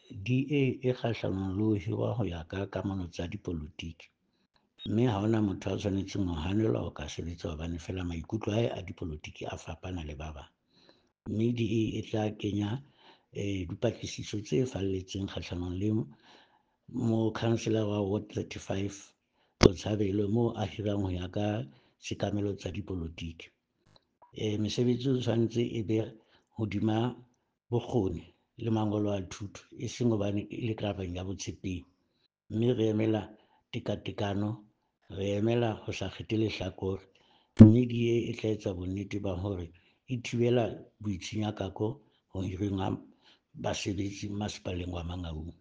DA e kgahlanong le ho hirwa ho ya ka kamano tsa dipolotiki, mme ha hona motho a tshwanetseng ho hanelwa ho ka sebetsa hobane feela maikutlo a hae a dipolotiki a fapana le ba bang. Mme DA e tla kenya dipatlisiso tse falletseng kgahlanong le mokhanselara wa Ward 35 Botshabelo moo a hirang ho ya ka sekamelo tsa dipolotiki. Mesebetsi o tshwanetse e be hodima bokgoni le mangolo a thuto, e seng hobane e le karabeng ya botshepehi. Mme re emela tekatekano, re emela ho sa kgethe lehlakore, mme DA e tla etsa bonnete ba hore e thibela boitshunyakako ho hireng ha basebetsi masepaleng wa Mangaung.